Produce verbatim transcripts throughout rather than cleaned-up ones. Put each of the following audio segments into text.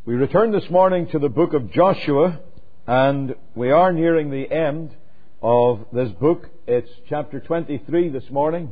We return this morning to the book of Joshua, and we are nearing the end of this book. It's chapter twenty-three this morning.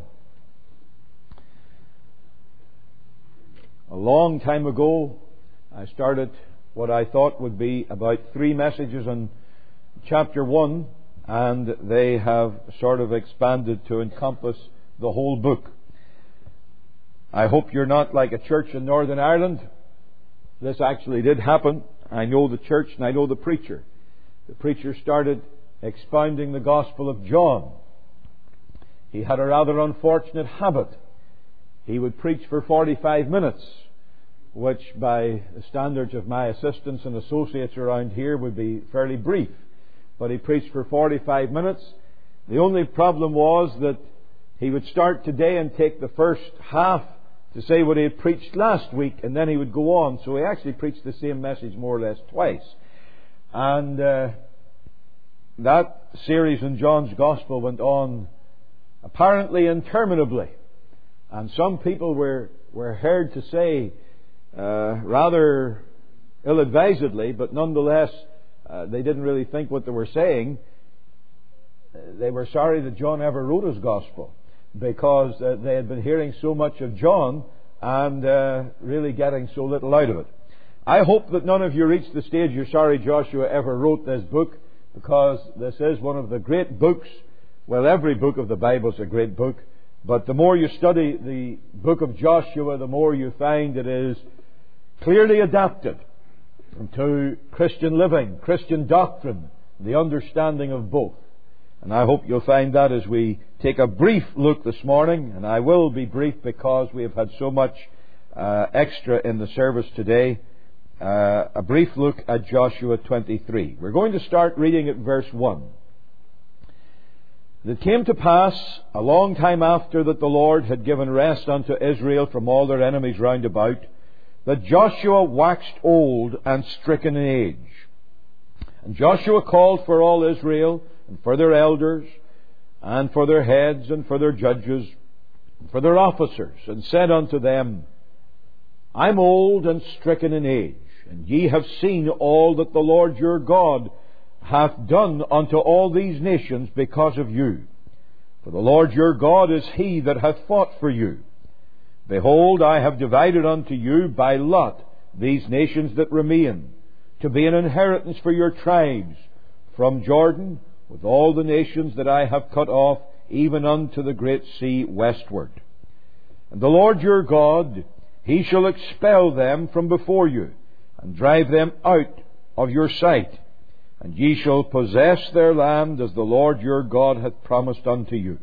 A long time ago, I started what I thought would be about three messages on chapter one, and they have sort of expanded to encompass the whole book. I hope you're not like a church in Northern Ireland. This actually did happen. I know the church and I know the preacher. The preacher started expounding the Gospel of John. He had a rather unfortunate habit. He would preach for forty-five minutes, which by the standards of my assistants and associates around here would be fairly brief. But he preached for forty-five minutes. The only problem was that he would start today and take the first half to say what he had preached last week, and then he would go on. So he actually preached the same message more or less twice. And uh, that series in John's Gospel went on apparently interminably. And some people were, were heard to say, uh, rather ill-advisedly, but nonetheless uh, they didn't really think what they were saying. They were sorry that John ever wrote his Gospel, because uh, they had been hearing so much of John and uh, really getting so little out of it. I hope that none of you reached the stage you're sorry Joshua ever wrote this book, because this is one of the great books. Well, every book of the Bible is a great book, but the more you study the book of Joshua, the more you find it is clearly adapted to Christian living, Christian doctrine, the understanding of both. And I hope you'll find that as we take a brief look this morning. And I will be brief because we have had so much uh, extra in the service today. Uh, a brief look at Joshua twenty-three. We're going to start reading at verse one. It came to pass, a long time after that the Lord had given rest unto Israel from all their enemies round about, that Joshua waxed old and stricken in age. And Joshua called for all Israel, and for their elders, and for their heads, and for their judges, and for their officers, and said unto them, I'm old and stricken in age, and ye have seen all that the Lord your God hath done unto all these nations because of you. For the Lord your God is he that hath fought for you. Behold, I have divided unto you by lot these nations that remain, to be an inheritance for your tribes, from Jordan, with all the nations that I have cut off, even unto the great sea westward. And the Lord your God, he shall expel them from before you, and drive them out of your sight. And ye shall possess their land, as the Lord your God hath promised unto you.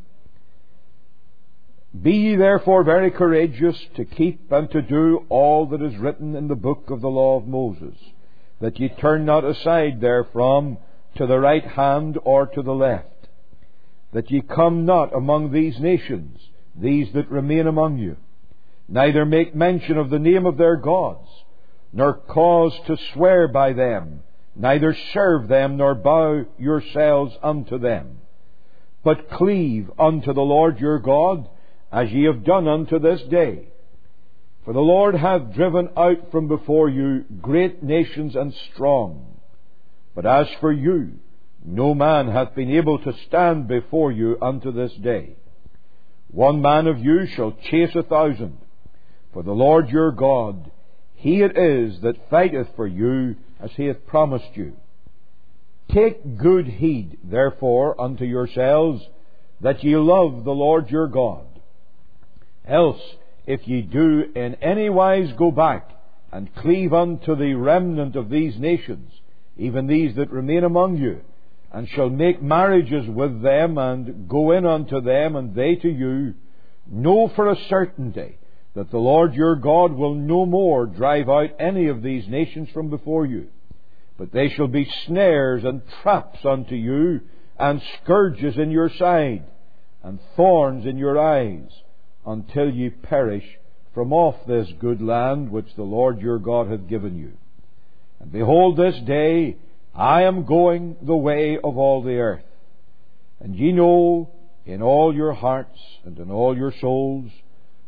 Be ye therefore very courageous to keep and to do all that is written in the book of the law of Moses, that ye turn not aside therefrom, to the right hand or to the left, that ye come not among these nations, these that remain among you, neither make mention of the name of their gods, nor cause to swear by them, neither serve them, nor bow yourselves unto them, but cleave unto the Lord your God, as ye have done unto this day. For the Lord hath driven out from before you great nations and strong. But as for you, no man hath been able to stand before you unto this day. One man of you shall chase a thousand. For the Lord your God, he it is that fighteth for you, as he hath promised you. Take good heed, therefore, unto yourselves, that ye love the Lord your God. Else, if ye do in any wise go back, and cleave unto the remnant of these nations, even these that remain among you, and shall make marriages with them, and go in unto them, and they to you, know for a certainty that the Lord your God will no more drive out any of these nations from before you, but they shall be snares and traps unto you, and scourges in your side, and thorns in your eyes, until ye perish from off this good land which the Lord your God hath given you. And behold, this day I am going the way of all the earth. And ye know in all your hearts and in all your souls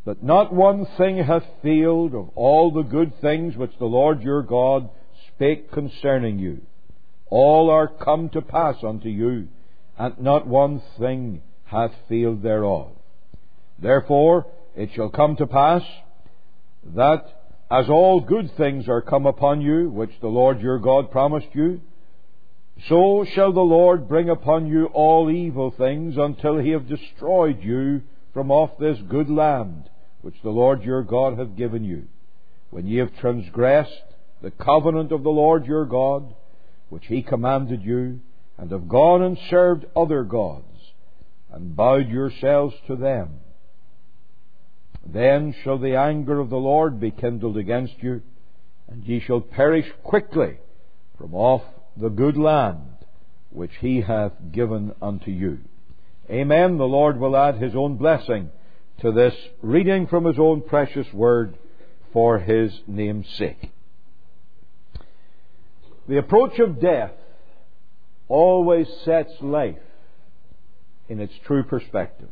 that not one thing hath failed of all the good things which the Lord your God spake concerning you. All are come to pass unto you, and not one thing hath failed thereof. Therefore it shall come to pass that as all good things are come upon you, which the Lord your God promised you, so shall the Lord bring upon you all evil things until he have destroyed you from off this good land which the Lord your God hath given you, when ye have transgressed the covenant of the Lord your God, which he commanded you, and have gone and served other gods, and bowed yourselves to them. Then shall the anger of the Lord be kindled against you, and ye shall perish quickly from off the good land which he hath given unto you. Amen. The Lord will add his own blessing to this reading from his own precious word for his name's sake. The approach of death always sets life in its true perspective.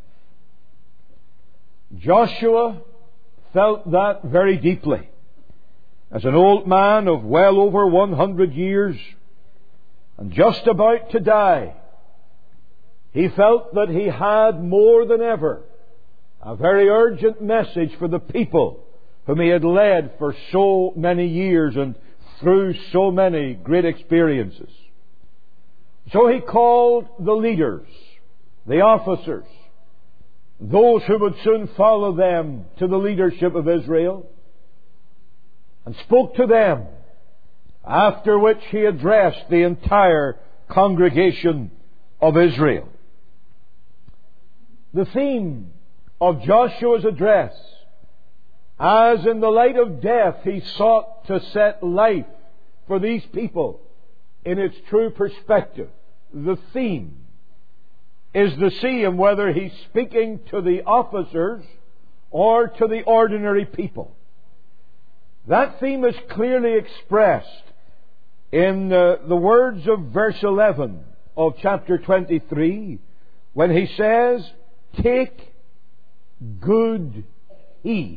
Joshua felt that very deeply. As an old man of well over one hundred years, and just about to die, he felt that he had more than ever a very urgent message for the people whom he had led for so many years and through so many great experiences. So he called the leaders, the officers, those who would soon follow them to the leadership of Israel, and spoke to them, after which he addressed the entire congregation of Israel. The theme of Joshua's address, as in the light of death he sought to set life for these people in its true perspective, the theme is to see him whether he's speaking to the officers or to the ordinary people. That theme is clearly expressed in uh, the words of verse eleven of chapter twenty-three, when he says, "Take good heed,"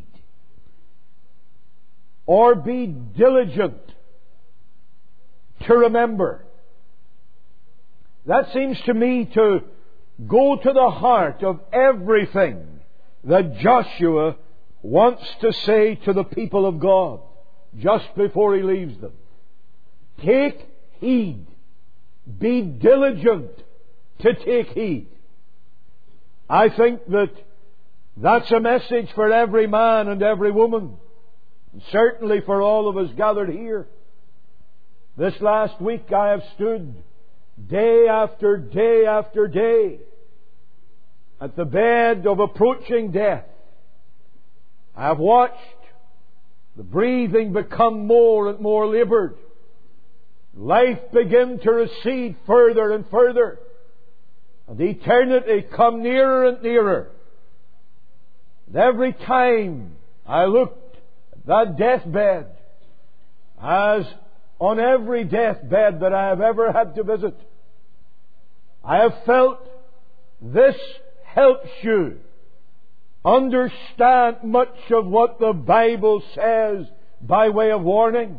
or be diligent to remember. That seems to me to go to the heart of everything that Joshua wants to say to the people of God just before he leaves them. Take heed. Be diligent to take heed. I think that that's a message for every man and every woman, and certainly for all of us gathered here. This last week I have stood day after day after day at the bed of approaching death. I have watched the breathing become more and more laboured, life begin to recede further and further, and eternity come nearer and nearer. And every time I looked at that deathbed, as on every deathbed that I have ever had to visit, I have felt this helps you understand much of what the Bible says by way of warning.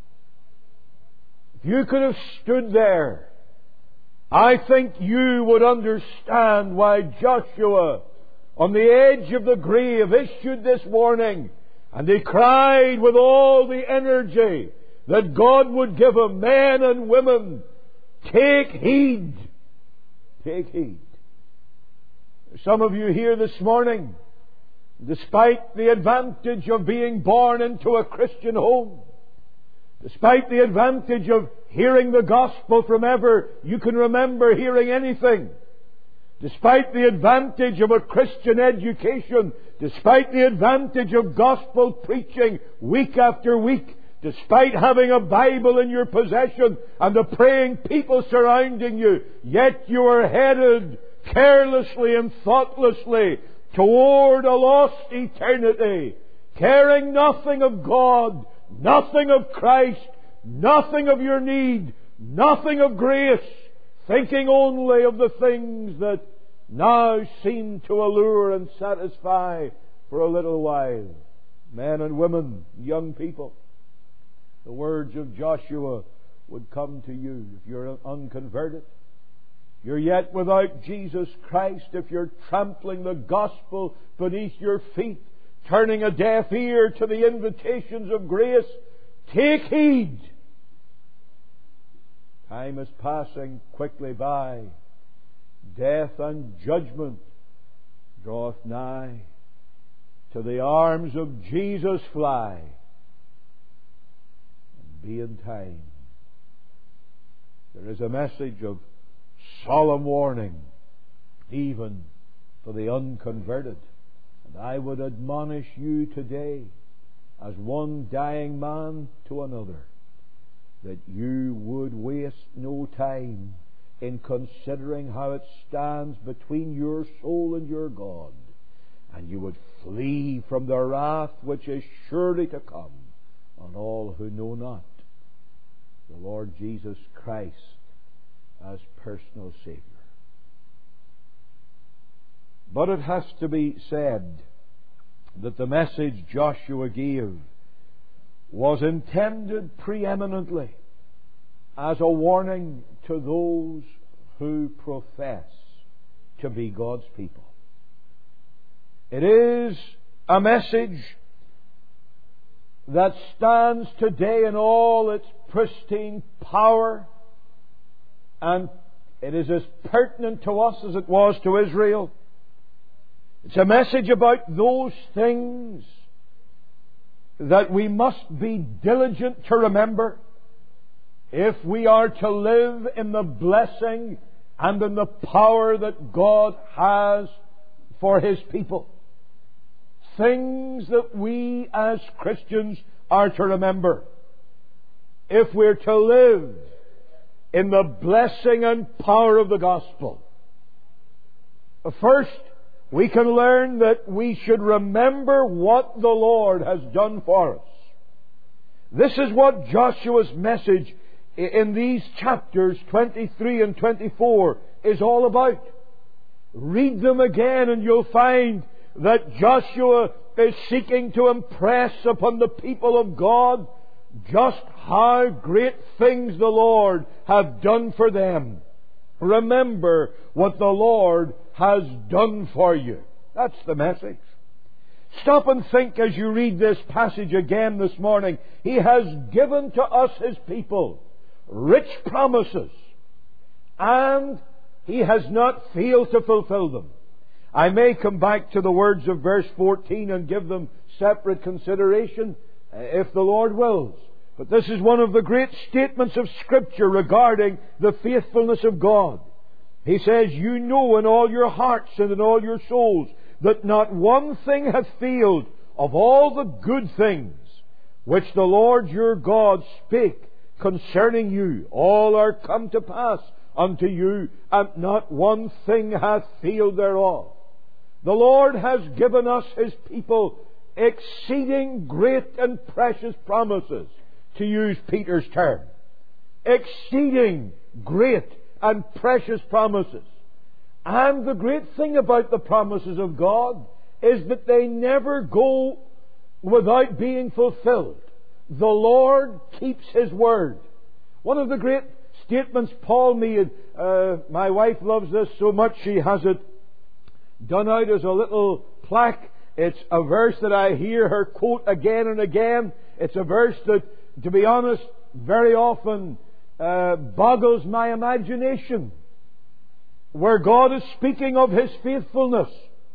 If you could have stood there, I think you would understand why Joshua, on the edge of the grave, issued this warning, and he cried with all the energy that God would give him, men and women, take heed. Take heed. Some of you here this morning, despite the advantage of being born into a Christian home, despite the advantage of hearing the gospel from ever you can remember hearing anything, despite the advantage of a Christian education, despite the advantage of gospel preaching week after week, despite having a Bible in your possession and the praying people surrounding you, yet you are headed carelessly and thoughtlessly toward a lost eternity, caring nothing of God, nothing of Christ, nothing of your need, nothing of grace, thinking only of the things that now seem to allure and satisfy for a little while. Men and women, young people, the words of Joshua would come to you. If you're unconverted, you're yet without Jesus Christ, if you're trampling the gospel beneath your feet, turning a deaf ear to the invitations of grace, take heed. Time is passing quickly by. Death and judgment draweth nigh. To the arms of Jesus fly, and be in time. There is a message of solemn warning, even for the unconverted. And I would admonish you today, as one dying man to another, that you would waste no time in considering how it stands between your soul and your God, and you would flee from the wrath which is surely to come on all who know not the Lord Jesus Christ as personal Saviour. But it has to be said that the message Joshua gave was intended preeminently as a warning to those who profess to be God's people. It is a message that stands today in all its pristine power, and it is as pertinent to us as it was to Israel. It's a message about those things that we must be diligent to remember if we are to live in the blessing and in the power that God has for His people. Things that we as Christians are to remember if we're to live in the blessing and power of the gospel. First, we can learn that we should remember what the Lord has done for us. This is what Joshua's message in these chapters twenty-three and twenty-four is all about. Read them again and you'll find that Joshua is seeking to impress upon the people of God just how great things the Lord have done for them. Remember what the Lord has done for you. That's the message. Stop and think as you read this passage again this morning. He has given to us, His people, rich promises, and He has not failed to fulfill them. I may come back to the words of verse fourteen and give them separate consideration if the Lord wills. But this is one of the great statements of Scripture regarding the faithfulness of God. He says, "You know in all your hearts and in all your souls that not one thing hath failed of all the good things which the Lord your God spake concerning you. All are come to pass unto you, and not one thing hath failed thereof." The Lord has given us, His people, exceeding great and precious promises, to use Peter's term. Exceeding great and precious promises. And the great thing about the promises of God is that they never go without being fulfilled. The Lord keeps His word. One of the great statements Paul made, uh, my wife loves this so much she has it done out as a little plaque. It's a verse that I hear her quote again and again. It's a verse that, to be honest, very often uh, boggles my imagination, where God is speaking of His faithfulness.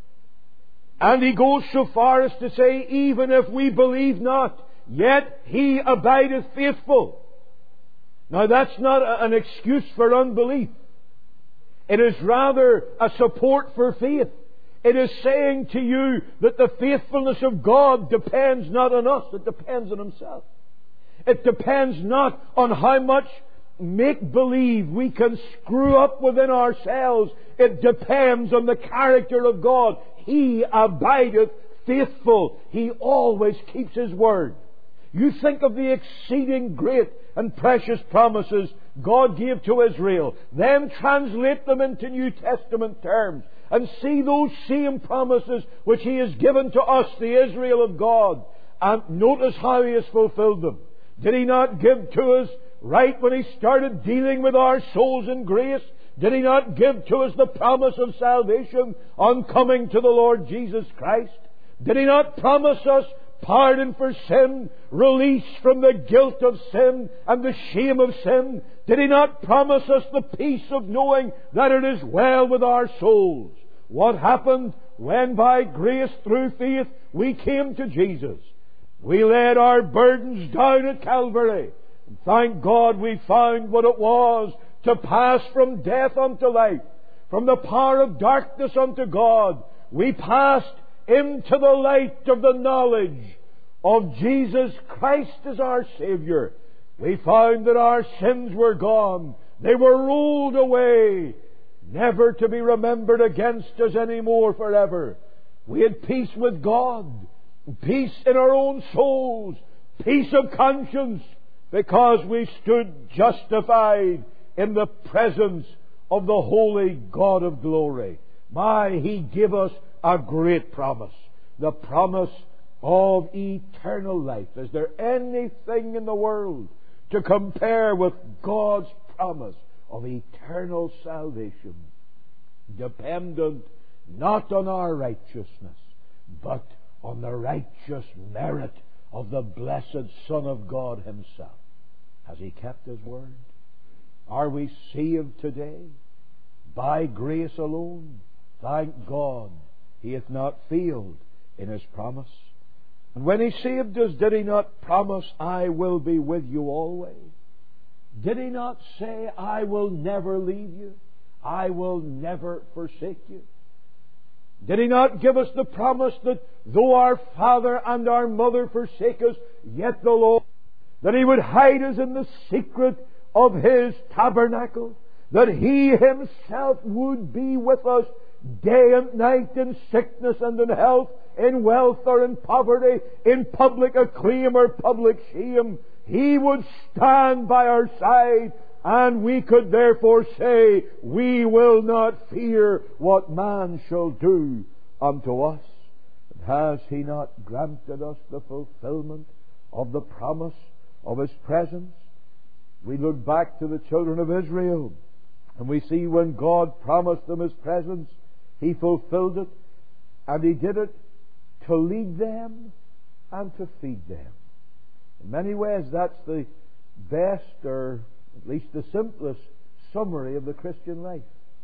And He goes so far as to say, even if we believe not, yet He abideth faithful. Now that's not an excuse for unbelief. It is rather a support for faith. It is saying to you that the faithfulness of God depends not on us, it depends on Himself. It depends not on how much make-believe we can screw up within ourselves. It depends on the character of God. He abideth faithful. He always keeps His word. You think of the exceeding great and precious promises God gave to Israel. Then translate them into New Testament terms. and see those same promises which He has given to us, the Israel of God, and notice how He has fulfilled them. Did He not give to us right when He started dealing with our souls in grace? Did He not give to us the promise of salvation on coming to the Lord Jesus Christ? Did He not promise us pardon for sin, release from the guilt of sin and the shame of sin? Did He not promise us the peace of knowing that it is well with our souls? What happened when by grace through faith we came to Jesus? We laid our burdens down at Calvary. And thank God we found what it was to pass from death unto life, from the power of darkness unto God. We passed into the light of the knowledge of Jesus Christ as our Saviour. We found that our sins were gone. They were rolled away, never to be remembered against us any more forever. We had peace with God, peace in our own souls, peace of conscience, because we stood justified in the presence of the holy God of glory. My, He gave us a great promise. The promise of eternal life. Is there anything in the world to compare with God's promise of eternal salvation? Dependent not on our righteousness, but on the righteous merit of the blessed Son of God Himself. Has He kept His word? Are we saved today by grace alone? Thank God He hath not failed in His promise. And when He saved us, did He not promise, I will be with you always? Did He not say, I will never leave you? I will never forsake you? Did He not give us the promise that though our father and our mother forsake us, yet the Lord, that He would hide us in the secret of His tabernacle, that He Himself would be with us day and night, in sickness and in health, in wealth or in poverty, in public acclaim or public shame? He would stand by our side, and we could therefore say, we will not fear what man shall do unto us. And has He not granted us the fulfillment of the promise of His presence? We look back to the children of Israel, and we see when God promised them His presence, He fulfilled it, and He did it to lead them and to feed them. In many ways, that's the best, or at least the simplest, summary of the Christian life.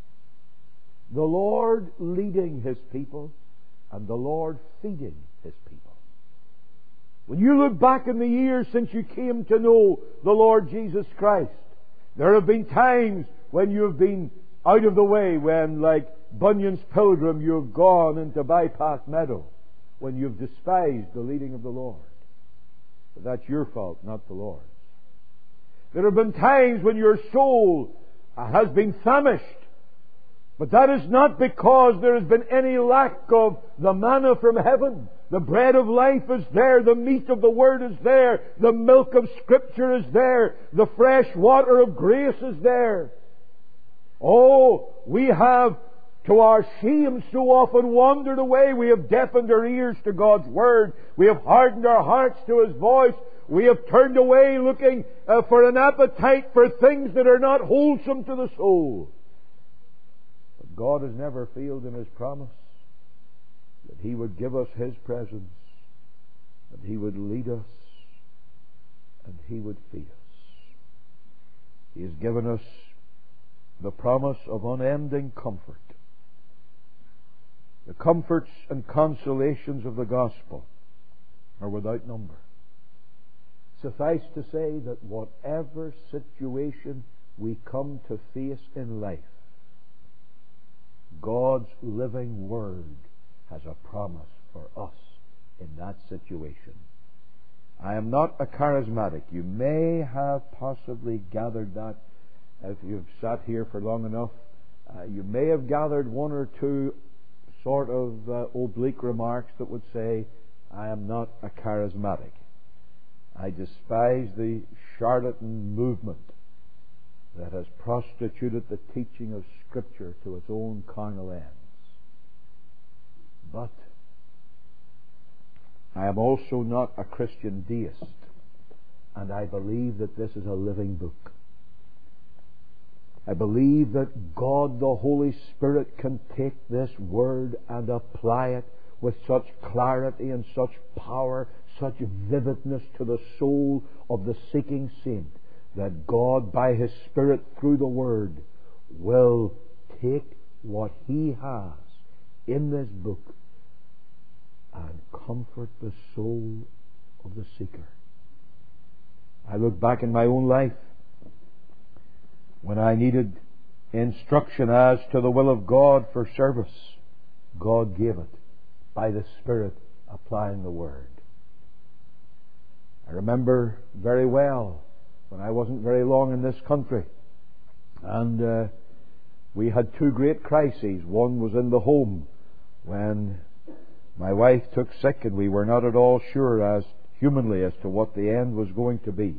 The Lord leading His people, and the Lord feeding His people. When you look back in the years since you came to know the Lord Jesus Christ, there have been times when you have been out of the way, when, like Bunyan's pilgrim, you have gone into Bypath Meadow, when you've despised the leading of the Lord. But that's your fault, not the Lord's. There have been times when your soul has been famished, but that is not because there has been any lack of the manna from heaven. The bread of life is there, the meat of the Word is there, the milk of Scripture is there, the fresh water of grace is there. Oh, we have, to our shame, so often wandered away. We have deafened our ears to God's Word. We have hardened our hearts to His voice. We have turned away looking uh, for an appetite for things that are not wholesome to the soul. But God has never failed in His promise that He would give us His presence, that He would lead us, and He would feed us. He has given us the promise of unending comfort. The comforts and consolations of the gospel are without number. Suffice to say that whatever situation we come to face in life, God's living Word has a promise for us in that situation. I am not a charismatic. You may have possibly gathered that if you've sat here for long enough. Uh, you may have gathered one or two sort of uh, oblique remarks that would say, I am not a charismatic. I despise the charlatan movement that has prostituted the teaching of Scripture to its own carnal ends. But I am also not a Christian deist, and I believe that this is a living book. I believe that God the Holy Spirit can take this Word and apply it with such clarity and such power, such vividness to the soul of the seeking saint, that God by His Spirit through the Word will take what He has in this book and comfort the soul of the seeker. I look back in my own life when I needed instruction as to the will of God for service. God gave it by the Spirit applying the Word. I remember very well when I wasn't very long in this country, and uh, we had two great crises. One was in the home when my wife took sick, and we were not at all sure as humanly as to what the end was going to be.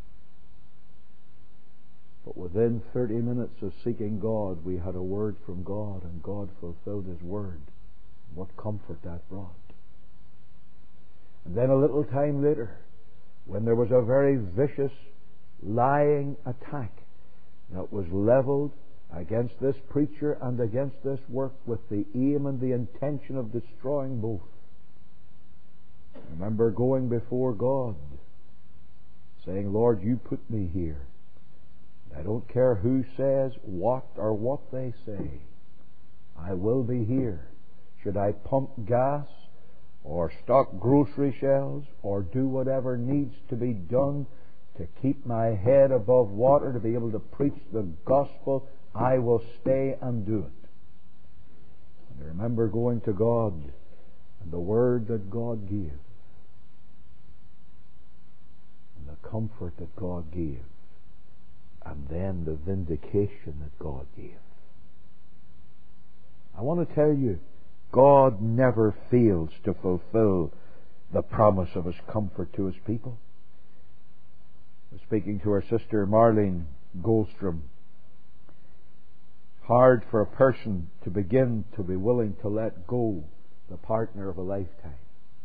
But within thirty minutes of seeking God, we had a word from God, and God fulfilled His word. What comfort that brought. And then a little time later, when there was a very vicious, lying attack that was levelled against this preacher and against this work with the aim and the intention of destroying both. I remember going before God, saying, Lord, You put me here. I don't care who says what or what they say. I will be here. Should I pump gas or stock grocery shelves or do whatever needs to be done to keep my head above water to be able to preach the gospel, I will stay and do it. And I remember going to God and the word that God gave and the comfort that God gave, and then the vindication that God gave. I want to tell you, God never fails to fulfill the promise of His comfort to His people. I was speaking to our sister Marlene Goldstrom. Hard for a person to begin to be willing to let go the partner of a lifetime.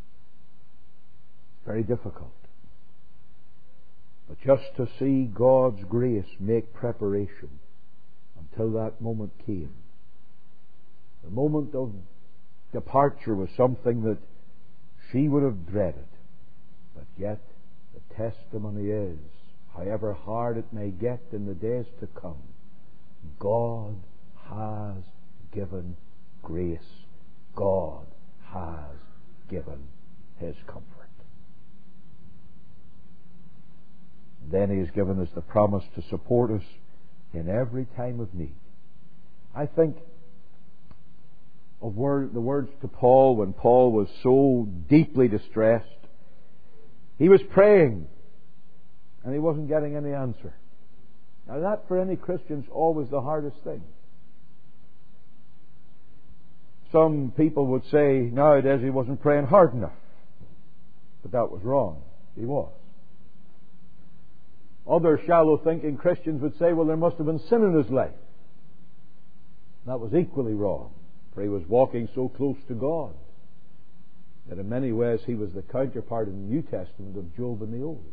Very difficult. But just to see God's grace make preparation until that moment came. The moment of departure was something that she would have dreaded. But yet, the testimony is, however hard it may get in the days to come, God has given grace. God has given His comfort. Then He has given us the promise to support us in every time of need. I think of word, the words to Paul when Paul was so deeply distressed. He was praying and he wasn't getting any answer. Now that for any Christian is always the hardest thing. Some people would say nowadays he wasn't praying hard enough. But that was wrong. He was. Other shallow thinking Christians would say, well, there must have been sin in his life. That was equally wrong. For he was walking so close to God that in many ways he was the counterpart in the New Testament of Job in the Old.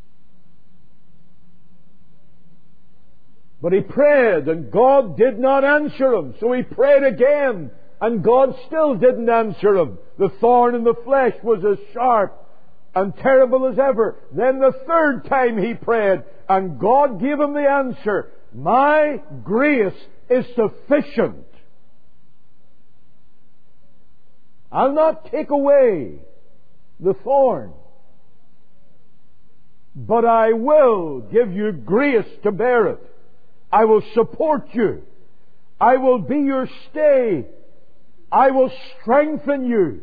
But he prayed and God did not answer him. So he prayed again and God still didn't answer him. The thorn in the flesh was as sharp and terrible as ever. Then the third time he prayed and God gave him the answer. My grace is sufficient. I'll not take away the thorn, but I will give you grace to bear it. I will support you. I will be your stay. I will strengthen you.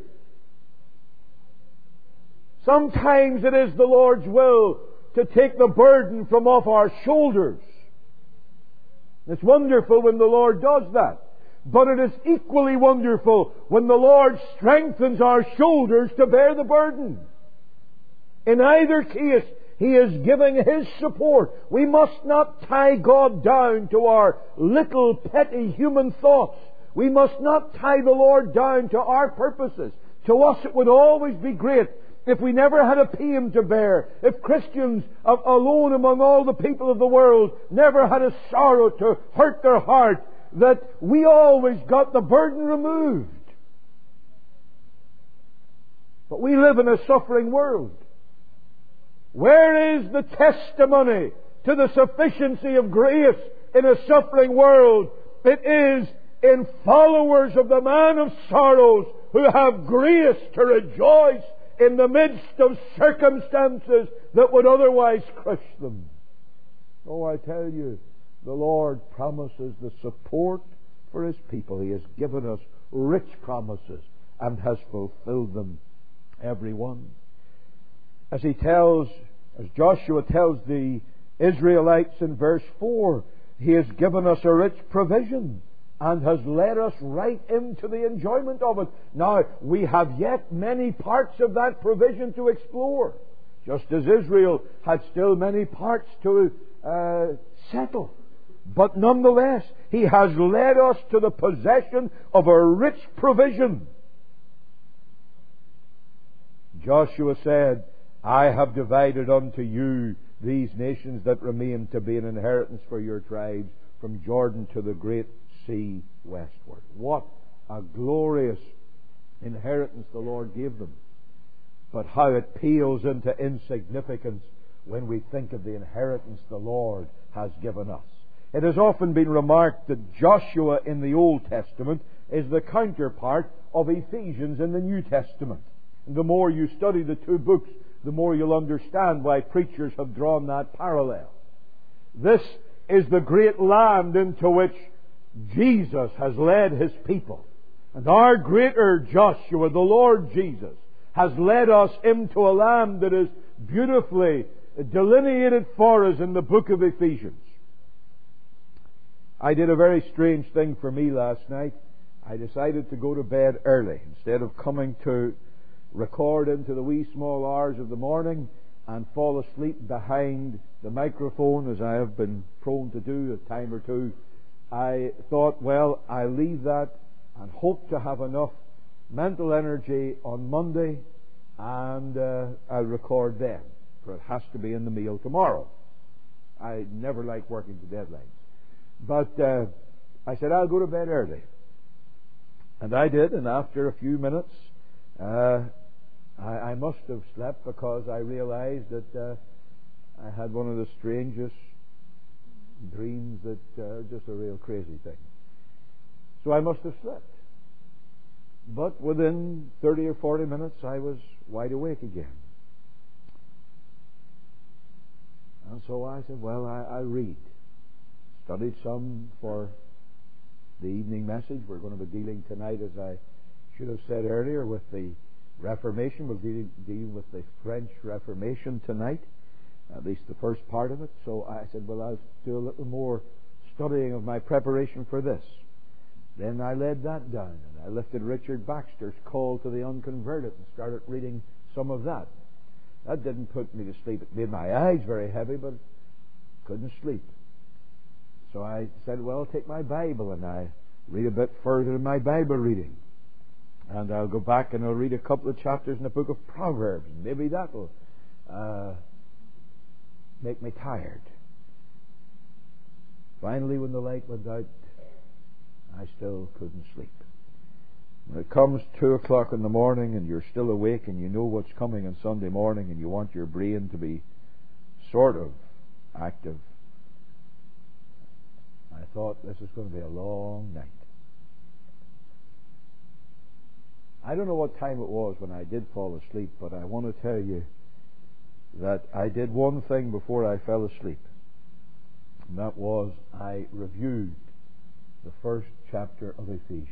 Sometimes it is the Lord's will to take the burden from off our shoulders. It's wonderful when the Lord does that. But it is equally wonderful when the Lord strengthens our shoulders to bear the burden. In either case, He is giving His support. We must not tie God down to our little petty human thoughts. We must not tie the Lord down to our purposes. To us it would always be great if we never had a pain to bear, if Christians alone among all the people of the world never had a sorrow to hurt their heart, that we always got the burden removed. But we live in a suffering world. Where is the testimony to the sufficiency of grace in a suffering world? It is in followers of the man of sorrows who have grace to rejoice in the midst of circumstances that would otherwise crush them. Oh, I tell you, the Lord promises the support for His people. He has given us rich promises and has fulfilled them, every one. As He tells, as Joshua tells the Israelites in verse four, He has given us a rich provision and has led us right into the enjoyment of it. Now, we have yet many parts of that provision to explore, just as Israel had still many parts to uh, settle. But nonetheless, He has led us to the possession of a rich provision. Joshua said, I have divided unto you these nations that remain to be an inheritance for your tribes, from Jordan to the great sea westward. What a glorious inheritance the Lord gave them. But how it pales into insignificance when we think of the inheritance the Lord has given us. It has often been remarked that Joshua in the Old Testament is the counterpart of Ephesians in the New Testament. And the more you study the two books, the more you'll understand why preachers have drawn that parallel. This is the great land into which Jesus has led His people. And our greater Joshua, the Lord Jesus, has led us into a land that is beautifully delineated for us in the book of Ephesians. I did a very strange thing for me last night. I decided to go to bed early instead of coming to record into the wee small hours of the morning and fall asleep behind the microphone, as I have been prone to do a time or two. I thought, well, I'll leave that and hope to have enough mental energy on Monday, and uh, I'll record then, for it has to be in the meal tomorrow. I never like working to deadlines. But uh, I said, I'll go to bed early. And I did, and after a few minutes, uh, I, I must have slept, because I realized that uh, I had one of the strangest dreams that uh, just a real crazy thing. So I must have slept. But within thirty or forty minutes I was wide awake again. And so I said, well, I, I'll read. Studied some for the evening message. We're going to be dealing tonight, as I should have said earlier, with the Reformation. We're dealing, dealing with the French Reformation tonight, at least the first part of it. So I said, well, I'll do a little more studying of my preparation for this. Then I laid that down, and I lifted Richard Baxter's Call to the Unconverted and started reading some of that. That didn't put me to sleep. It made my eyes very heavy, but couldn't sleep. So I said, well, I'll take my Bible, and I read a bit further in my Bible reading. And I'll go back and I'll read a couple of chapters in the book of Proverbs. Maybe that will uh, make me tired. Finally, when the light went out, I still couldn't sleep. When it comes two o'clock in the morning and you're still awake and you know what's coming on Sunday morning and you want your brain to be sort of active, I thought, this is going to be a long night. I don't know what time it was when I did fall asleep, but I want to tell you that I did one thing before I fell asleep. And that was, I reviewed the first chapter of Ephesians.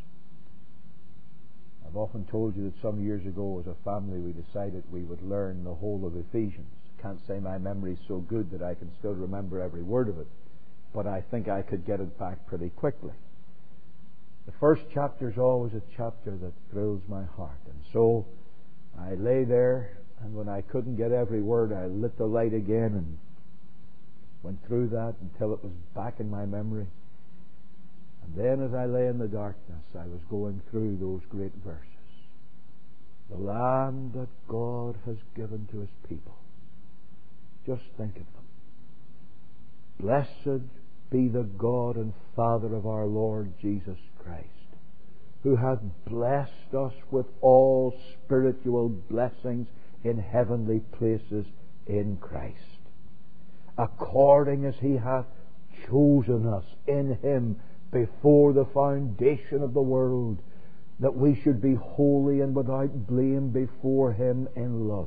I've often told you that some years ago, as a family, we decided we would learn the whole of Ephesians. Can't say my memory is so good that I can still remember every word of it, but I think I could get it back pretty quickly. The first chapter is always a chapter that thrills my heart. And so I lay there, and when I couldn't get every word, I lit the light again and went through that until it was back in my memory. And then as I lay in the darkness, I was going through those great verses. The land that God has given to His people. Just think of them. Blessed be the God and Father of our Lord Jesus Christ, who hath blessed us with all spiritual blessings in heavenly places in Christ, according as He hath chosen us in Him before the foundation of the world, that we should be holy and without blame before Him in love.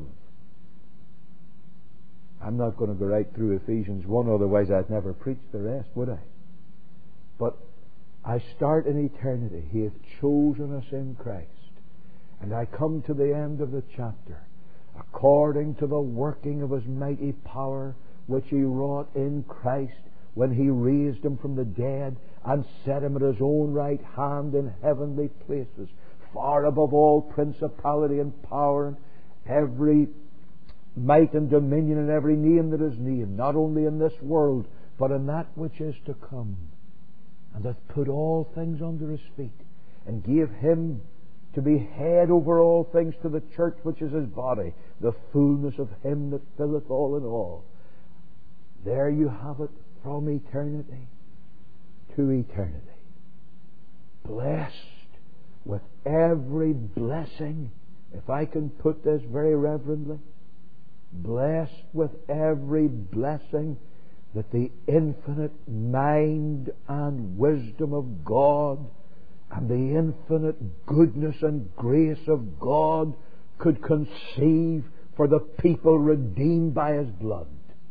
I'm not going to go right through Ephesians one, otherwise I'd never preach the rest, would I? But I start in eternity. He hath chosen us in Christ. And I come to the end of the chapter. According to the working of His mighty power, which He wrought in Christ, when He raised Him from the dead, and set Him at His own right hand in heavenly places, far above all principality and power, and every might and dominion, and every name that is named, not only in this world, but in that which is to come. And hath put all things under His feet, and gave Him to be head over all things to the church, which is His body, the fullness of Him that filleth all in all. There you have it, from eternity to eternity. Blessed with every blessing, if I can put this very reverently, blessed with every blessing that the infinite mind and wisdom of God and the infinite goodness and grace of God could conceive for the people redeemed by His blood.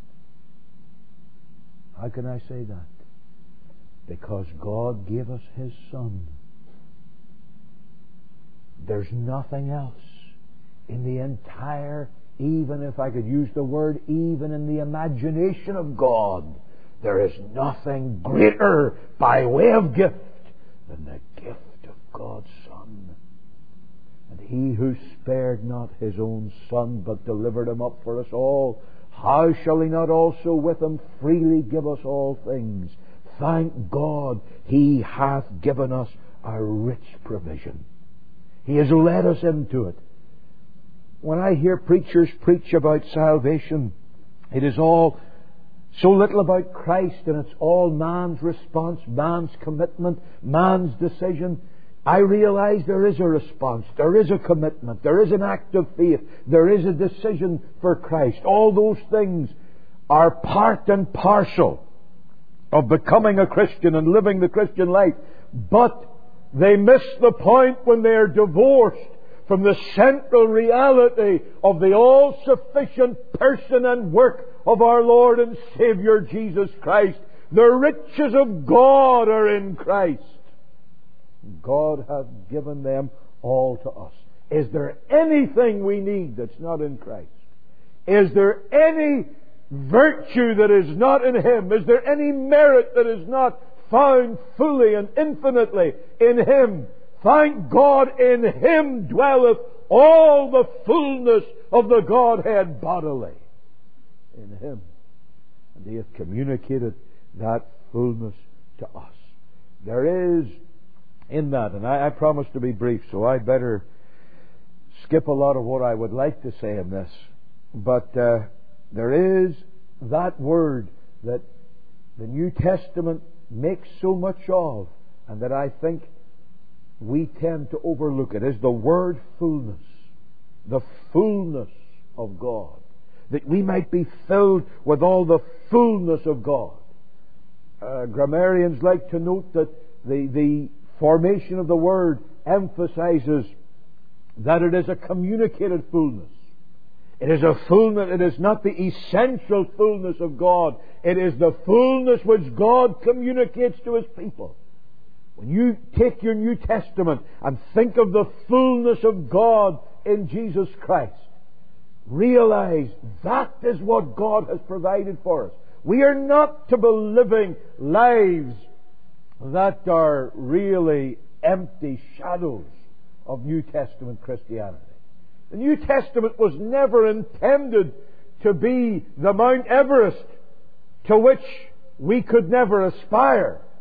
How can I say that? Because God gave us His Son. There's nothing else in the entire, even if I could use the word, even in the imagination of God, there is nothing greater by way of gift than the gift of God's Son. And He who spared not His own Son, but delivered Him up for us all, how shall He not also with Him freely give us all things? Thank God, He hath given us a rich provision. He has led us into it. When I hear preachers preach about salvation, it is all so little about Christ, and it's all man's response, man's commitment, man's decision. I realize there is a response, there is a commitment, there is an act of faith, there is a decision for Christ. All those things are part and parcel of becoming a Christian and living the Christian life. But they miss the point when they are divorced from the central reality of the all-sufficient person and work of our Lord and Saviour Jesus Christ. The riches of God are in Christ. God hath given them all to us. Is there anything we need that's not in Christ? Is there any virtue that is not in Him? Is there any merit that is not found fully and infinitely in Him? Thank God, in Him dwelleth all the fullness of the Godhead bodily. In Him. And He hath communicated that fullness to us. There is in that, and I, I promise to be brief, so I'd better skip a lot of what I would like to say in this. But uh, there is that word that the New Testament makes so much of, and that I think we tend to overlook. It is the word fullness. The fullness of God. That we might be filled with all the fullness of God. Uh, grammarians like to note that the, the formation of the word emphasizes that it is a communicated fullness. It is a fullness. It is not the essential fullness of God. It is the fullness which God communicates to His people. When you take your New Testament and think of the fullness of God in Jesus Christ, realize that is what God has provided for us. We are not to be living lives that are really empty shadows of New Testament Christianity. The New Testament was never intended to be the Mount Everest to which we could never aspire.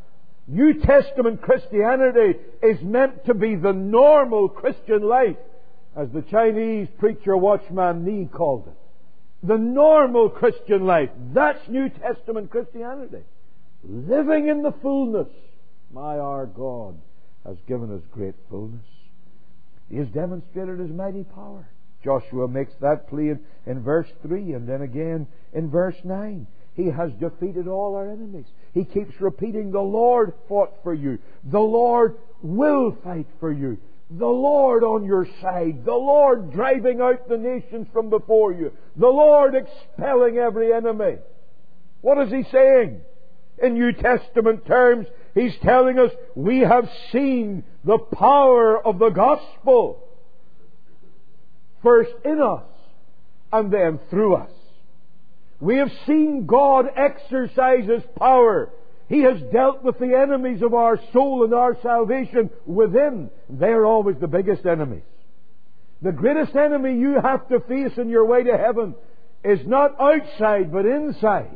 New Testament Christianity is meant to be the normal Christian life, as the Chinese preacher Watchman Nee called it. The normal Christian life. That's New Testament Christianity. Living in the fullness. My, our God has given us great fullness. He has demonstrated His mighty power. Joshua makes that plain in verse three, and then again in verse nine. He has defeated all our enemies. He keeps repeating, the Lord fought for you. The Lord will fight for you. The Lord on your side. The Lord driving out the nations from before you. The Lord expelling every enemy. What is He saying? In New Testament terms, He's telling us we have seen the power of the gospel. First in us, and then through us. We have seen God exercise His power. He has dealt with the enemies of our soul and our salvation within. They're always the biggest enemies. The greatest enemy you have to face in your way to heaven is not outside, but inside.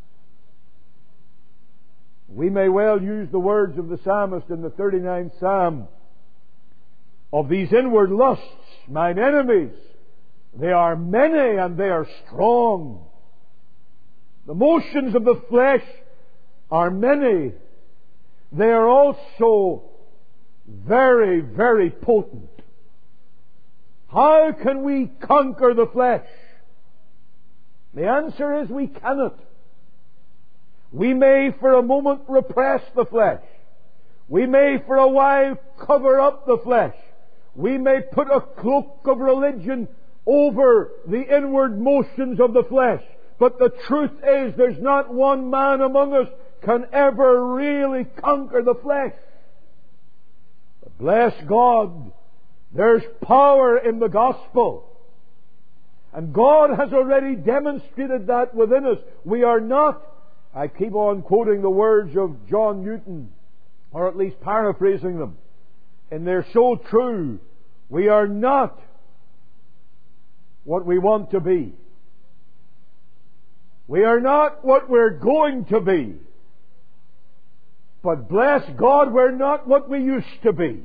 We may well use the words of the psalmist in the thirty-ninth Psalm. Of these inward lusts, mine enemies, they are many and they are strong. The motions of the flesh are many. They are also very, very potent. How can we conquer the flesh? The answer is we cannot. We may for a moment repress the flesh. We may for a while cover up the flesh. We may put a cloak of religion over the inward motions of the flesh. But the truth is, there's not one man among us can ever really conquer the flesh. But bless God, there's power in the gospel. And God has already demonstrated that within us. We are not, I keep on quoting the words of John Newton, or at least paraphrasing them, and they're so true. We are not what we want to be. We are not what we're going to be. But bless God, we're not what we used to be.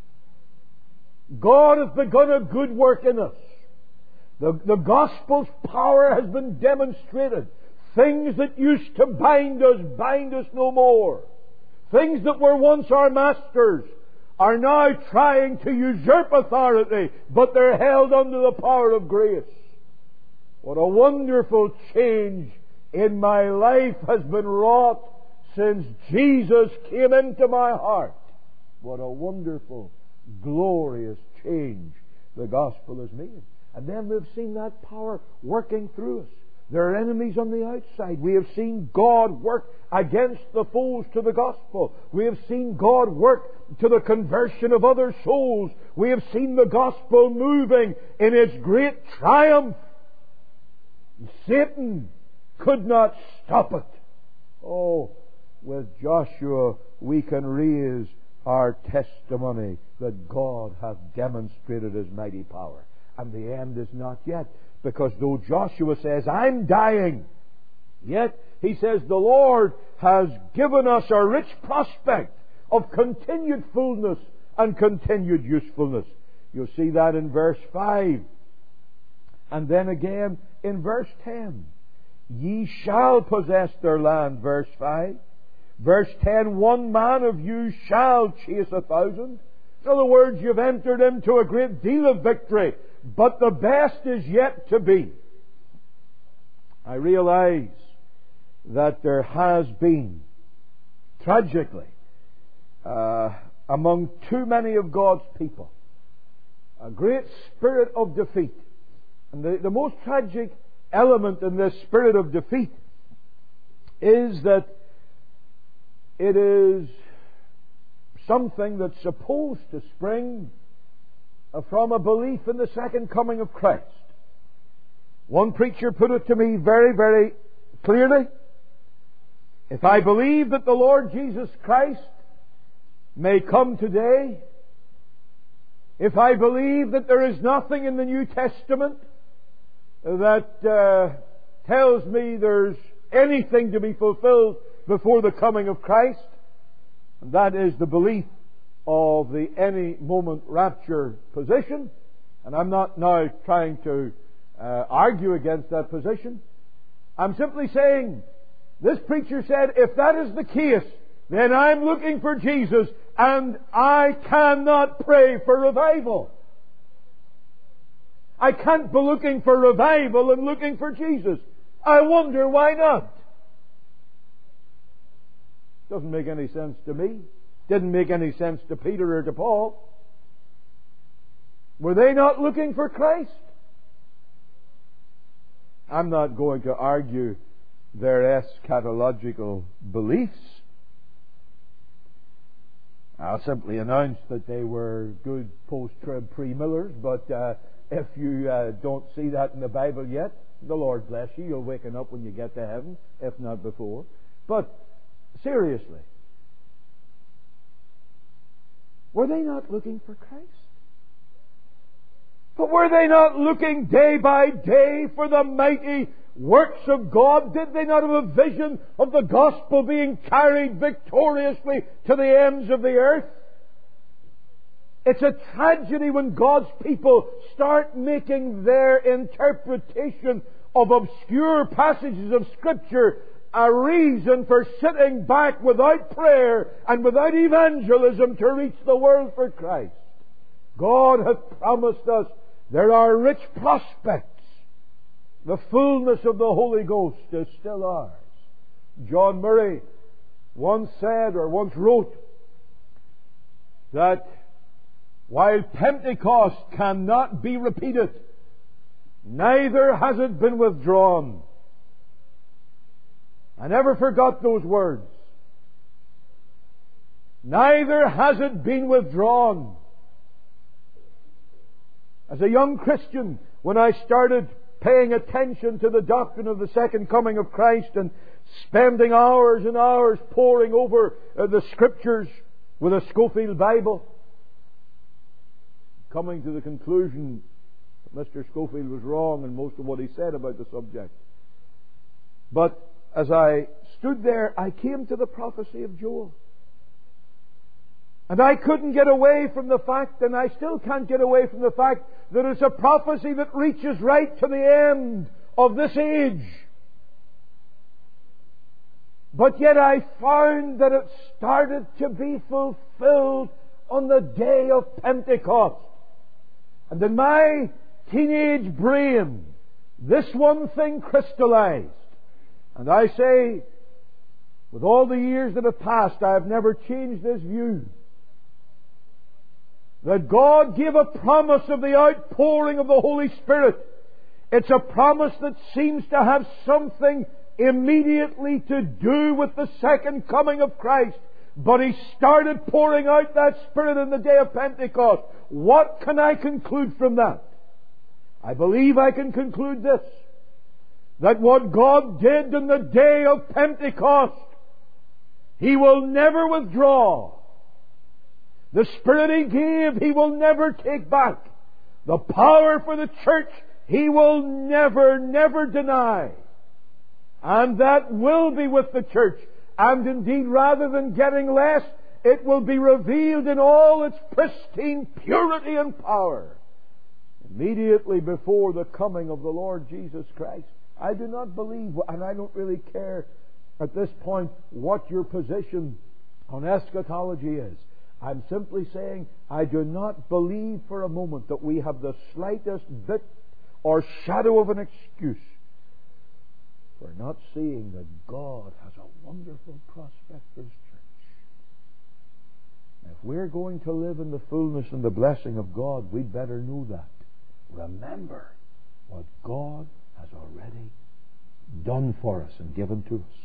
God has begun a good work in us. The, the gospel's power has been demonstrated. Things that used to bind us, bind us no more. Things that were once our masters are now trying to usurp authority, but they're held under the power of grace. What a wonderful change in my life has been wrought since Jesus came into my heart. What a wonderful, glorious change the gospel has made. And then we've seen that power working through us. There are enemies on the outside. We have seen God work against the foes to the gospel. We have seen God work to the conversion of other souls. We have seen the gospel moving in its great triumph. Satan could not stop it. Oh, with Joshua we can raise our testimony that God hath demonstrated His mighty power. And the end is not yet. Because though Joshua says, I'm dying, yet he says the Lord has given us a rich prospect of continued fullness and continued usefulness. You'll see that in verse five. And then again in verse ten. Ye shall possess their land, verse five. Verse ten, one man of you shall chase a thousand. In other words, you've entered into a great deal of victory, but the best is yet to be. I realize that there has been, tragically, uh, among too many of God's people, a great spirit of defeat. And the, the most tragic element in this spirit of defeat is that it is something that's supposed to spring from a belief in the second coming of Christ. One preacher put it to me very, very clearly. If I believe that the Lord Jesus Christ may come today, if I believe that there is nothing in the New Testament that uh, tells me there's anything to be fulfilled before the coming of Christ, And that is the belief of the any moment rapture position. And I'm not now trying to uh, argue against that position. I'm simply saying, this preacher said, if that is the case, then I'm looking for Jesus and I cannot pray for revival. I can't be looking for revival and looking for Jesus. I wonder why not. Doesn't make any sense to me. Didn't make any sense to Peter or to Paul. Were they not looking for Christ? I'm not going to argue their eschatological beliefs. I'll simply announce that they were good post-trib pre-millers, but uh, if you uh, don't see that in the Bible yet, the Lord bless you. You'll waken up when you get to heaven, if not before. But seriously, were they not looking for Christ? But were they not looking day by day for the mighty works of God? Did they not have a vision of the gospel being carried victoriously to the ends of the earth? It's a tragedy when God's people start making their interpretation of obscure passages of Scripture a reason for sitting back without prayer and without evangelism to reach the world for Christ. God hath promised us there are rich prospects. The fullness of the Holy Ghost is still ours. John Murray once said or once wrote that while Pentecost cannot be repeated, neither has it been withdrawn. I never forgot those words. Neither has it been withdrawn. As a young Christian, when I started paying attention to the doctrine of the second coming of Christ and spending hours and hours poring over uh, the Scriptures with a Scofield Bible, coming to the conclusion that Mister Scofield was wrong in most of what he said about the subject. But as I stood there, I came to the prophecy of Joel. And I couldn't get away from the fact, and I still can't get away from the fact, that it's a prophecy that reaches right to the end of this age. But yet I found that it started to be fulfilled on the day of Pentecost. And in my teenage brain, this one thing crystallized. And I say, with all the years that have passed, I have never changed this view. That God gave a promise of the outpouring of the Holy Spirit. It's a promise that seems to have something immediately to do with the second coming of Christ. But He started pouring out that Spirit in the day of Pentecost. What can I conclude from that? I believe I can conclude this. That what God did in the day of Pentecost, He will never withdraw. The Spirit He gave, He will never take back. The power for the church, He will never, never deny. And that will be with the church. And indeed, rather than getting less, it will be revealed in all its pristine purity and power immediately before the coming of the Lord Jesus Christ. I do not believe, and I don't really care at this point what your position on eschatology is. I'm simply saying I do not believe for a moment that we have the slightest bit or shadow of an excuse for not seeing that God has a wonderful prospect for His church. If we're going to live in the fullness and the blessing of God, we'd better know that. Remember what God has already done for us and given to us.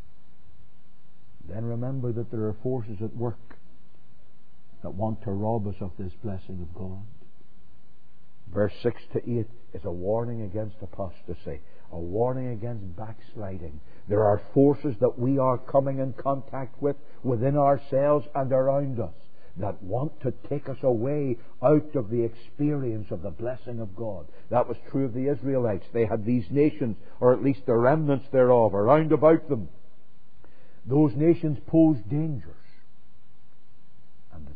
Then remember that there are forces at work that want to rob us of this blessing of God. Verse six to eight is a warning against apostasy, a warning against backsliding. There are forces that we are coming in contact with within ourselves and around us that want to take us away out of the experience of the blessing of God. That was true of the Israelites. They had these nations, or at least the remnants thereof, around about them. Those nations posed dangers.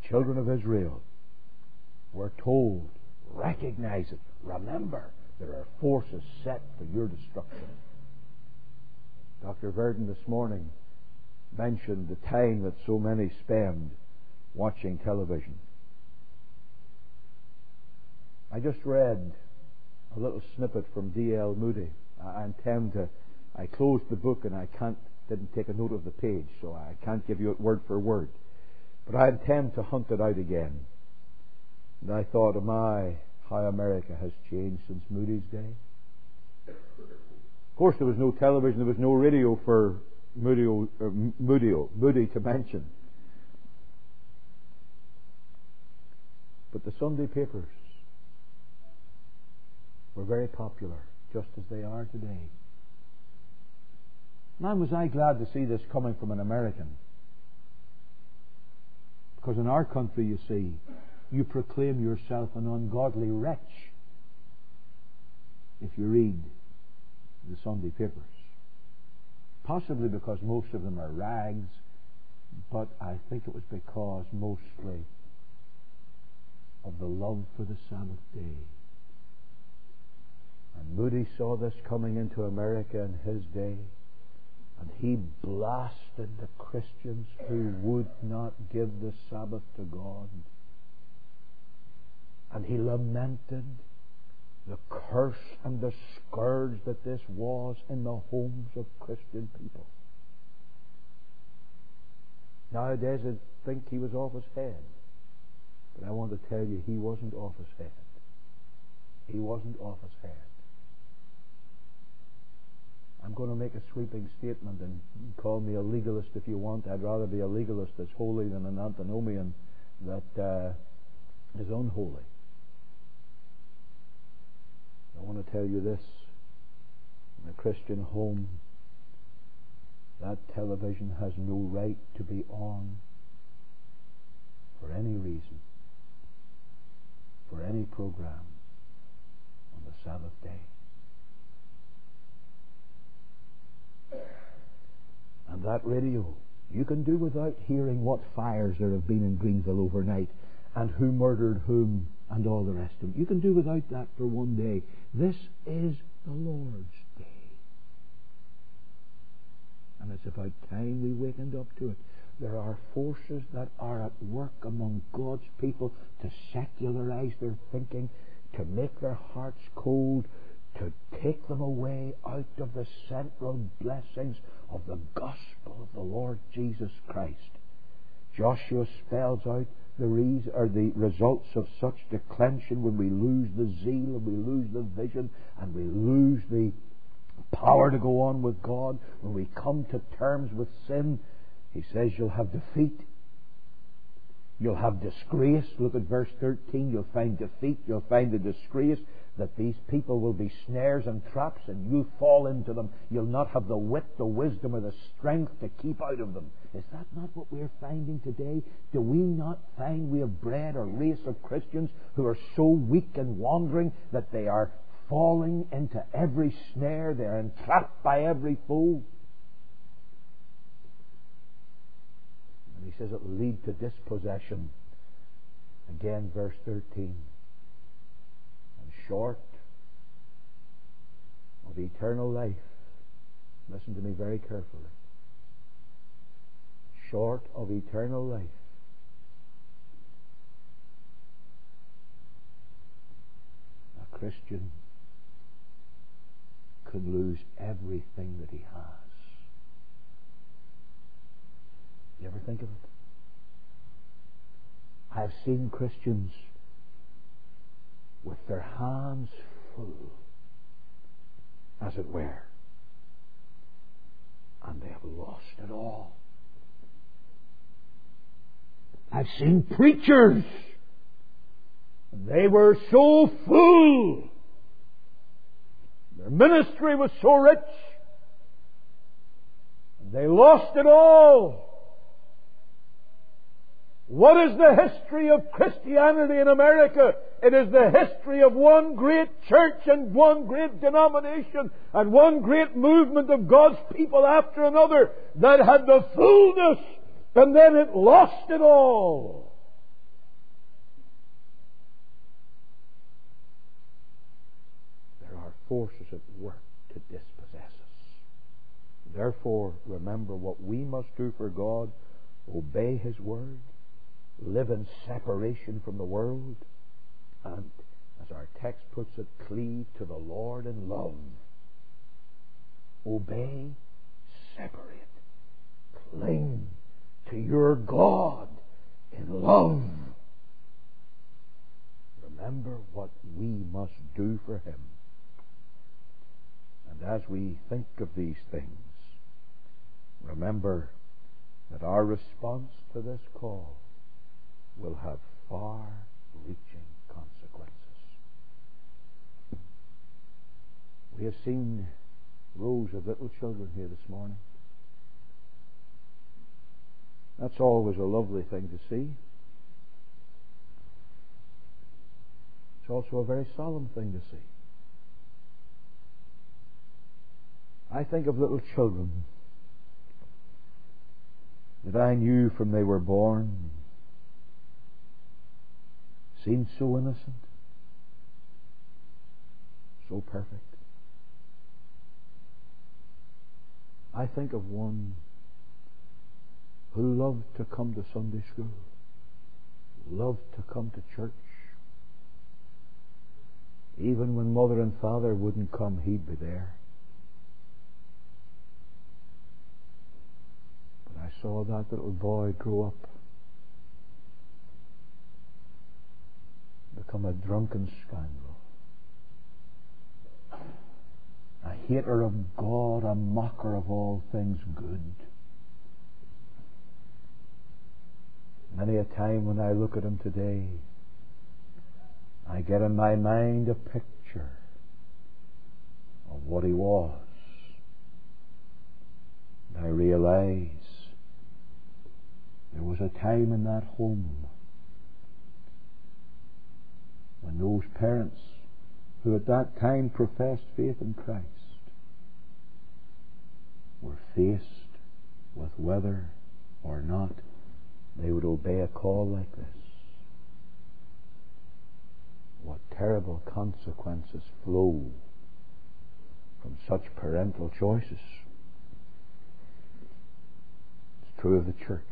the children of Israel were told, recognize it, remember, there are forces set for your destruction. Doctor Verdon this morning mentioned the time that so many spend watching television. I just read a little snippet from D L Moody. I intend to, I closed the book and I can't, didn't take a note of the page, so I can't give you it word for word. But I intend to hunt it out again. And I thought, oh my, how America has changed since Moody's day. Of course, there was no television, there was no radio for Moody, or Moody, Moody to mention. But the Sunday papers were very popular, just as they are today. Man, was I glad to see this coming from an American. Because in our country, you see, you proclaim yourself an ungodly wretch if you read the Sunday papers. Possibly because most of them are rags, but I think it was because mostly of the love for the Sabbath day. And Moody saw this coming into America in his day, and he blasted the Christians who would not give the Sabbath to God. And he lamented the curse and the scourge that this was in the homes of Christian people. Nowadays I think he was off his head. But I want to tell you, he wasn't off his head. He wasn't off his head. I'm going to make a sweeping statement, and call me a legalist if you want. I'd rather be a legalist that's holy than an antinomian that uh, is unholy. I want to tell you this. In a Christian home, that television has no right to be on for any reason, for any program on the Sabbath day. And that radio, you can do without hearing what fires there have been in Greenville overnight, and who murdered whom, and all the rest of it. You can do without that for one day. This is the Lord's day. And it's about time we wakened up to it. There are forces that are at work among God's people to secularize their thinking, to make their hearts cold, to take them away out of the central blessings of the gospel of the Lord Jesus Christ. Joshua spells out the reason, or the results of such declension when we lose the zeal and we lose the vision and we lose the power to go on with God. When we come to terms with sin, he says you'll have defeat. You'll have disgrace. Look at verse thirteen. You'll find defeat. You'll find a disgrace, that these people will be snares and traps, and you'll fall into them. You'll not have the wit, the wisdom, or the strength to keep out of them. Is that not what we're finding today? Do we not find we have bred a race of Christians who are so weak and wandering that they are falling into every snare? They are entrapped by every foe. And he says it will lead to dispossession. Again, verse thirteen. Short of eternal life, listen to me very carefully, short of eternal life, a Christian could lose everything that he has. You ever think of it? I've seen Christians with their hands full, as it were, and they have lost it all. I've seen preachers, they were so full, their ministry was so rich, they lost it all. What is the history of Christianity in America? It is the history of one great church and one great denomination and one great movement of God's people after another that had the fullness, and then it lost it all. forces at work to dispossess us. Therefore, remember what we must do for God: obey His word, live in separation from the world, and, as our text puts it, cleave to the Lord in love. Obey, separate, cling to your God in love. Remember what we must do for Him. And as we think of these things, remember that our response to this call will have far-reaching consequences. We have seen rows of little children here this morning. That's always a lovely thing to see. It's also a very solemn thing to see. I think of little children that I knew from they were born, seemed so innocent, so perfect. I think of one who loved to come to Sunday school, loved to come to church. Even when mother and father wouldn't come, he'd be there. But I saw that little boy grow up, become a drunken scoundrel, a hater of God, a mocker of all things good. Many a time when I look at him today, I get in my mind a picture of what he was. And I realize there was a time in that home when those parents who at that time professed faith in Christ were faced with whether or not they would obey a call like this. What terrible consequences flow from such parental choices. It's true of the church.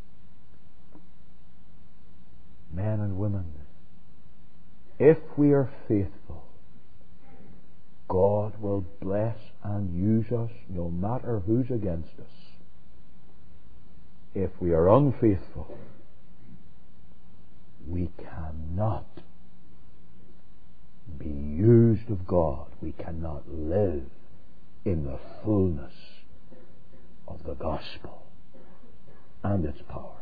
Men and women, if we are faithful, God will bless and use us no matter who's against us. If we are unfaithful, we cannot be used of God. We cannot live in the fullness of the gospel and its power.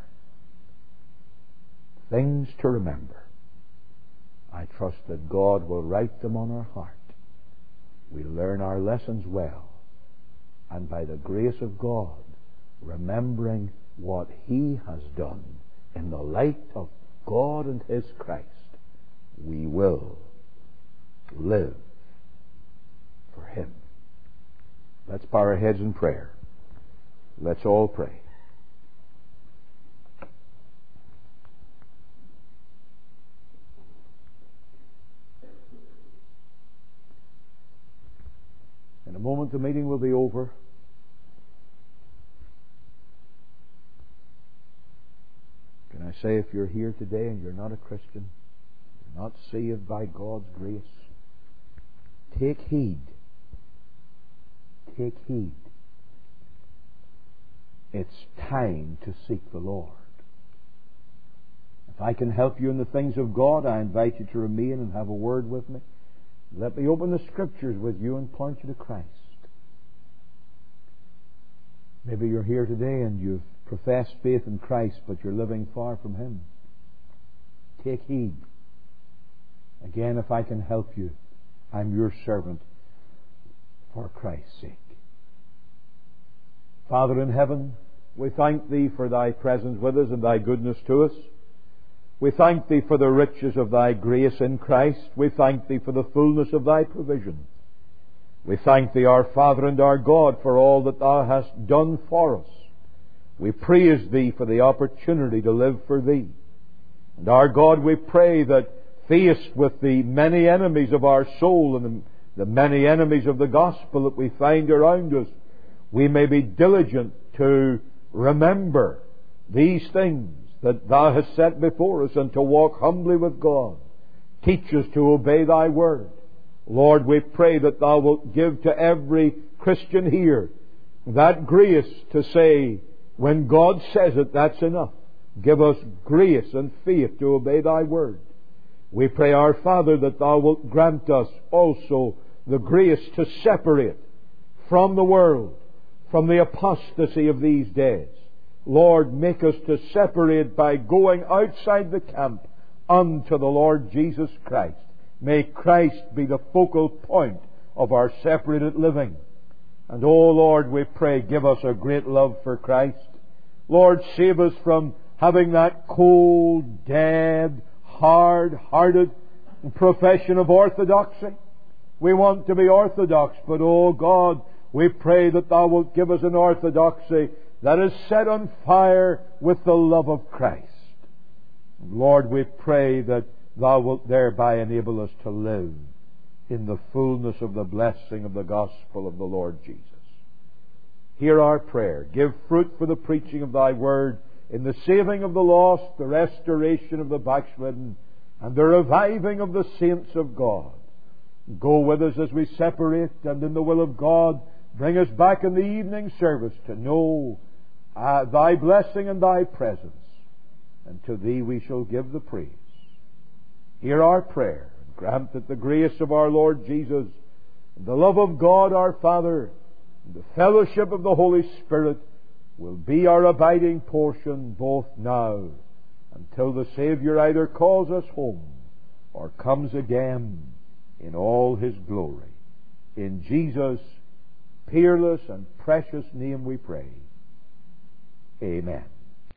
Things to remember. I trust that God will write them on our heart. We learn our lessons well, and by the grace of God, remembering what He has done in the light of God and His Christ, we will live for Him. Let's bow our heads in prayer. Let's all pray. In a moment the meeting will be over. Can I say, if you're here today and you're not a Christian, you're not saved by God's grace, take heed. Take heed. It's time to seek the Lord. If I can help you in the things of God, I invite you to remain and have a word with me. Let me open the Scriptures with you and point you to Christ. Maybe you're here today and you've professed faith in Christ, but you're living far from Him. Take heed. Again, if I can help you, I'm your servant for Christ's sake. Father in heaven, we thank Thee for Thy presence with us and Thy goodness to us. We thank Thee for the riches of Thy grace in Christ. We thank Thee for the fullness of Thy provision. We thank Thee, our Father and our God, for all that Thou hast done for us. We praise Thee for the opportunity to live for Thee. And our God, we pray that faced with the many enemies of our soul and the many enemies of the gospel that we find around us, we may be diligent to remember these things that Thou hast set before us, and to walk humbly with God. Teach us to obey Thy word. Lord, we pray that Thou wilt give to every Christian here that grace to say, when God says it, that's enough. Give us grace and faith to obey Thy word. We pray, our Father, that Thou wilt grant us also the grace to separate from the world, from the apostasy of these days. Lord, make us to separate by going outside the camp unto the Lord Jesus Christ. May Christ be the focal point of our separated living. And, oh Lord, we pray, give us a great love for Christ. Lord, save us from having that cold, dead, hard-hearted profession of orthodoxy. We want to be orthodox, but, oh God, we pray that Thou wilt give us an orthodoxy that is set on fire with the love of Christ. Lord, we pray that Thou wilt thereby enable us to live in the fullness of the blessing of the gospel of the Lord Jesus. Hear our prayer. Give fruit for the preaching of Thy word in the saving of the lost, the restoration of the backslidden, and the reviving of the saints of God. Go with us as we separate, and in the will of God, bring us back in the evening service to know uh, Thy blessing and Thy presence. And to Thee we shall give the praise. Hear our prayer. Grant that the grace of our Lord Jesus, the love of God our Father, and the fellowship of the Holy Spirit will be our abiding portion both now until the Saviour either calls us home or comes again in all His glory. In Jesus' peerless and precious name we pray. Amen.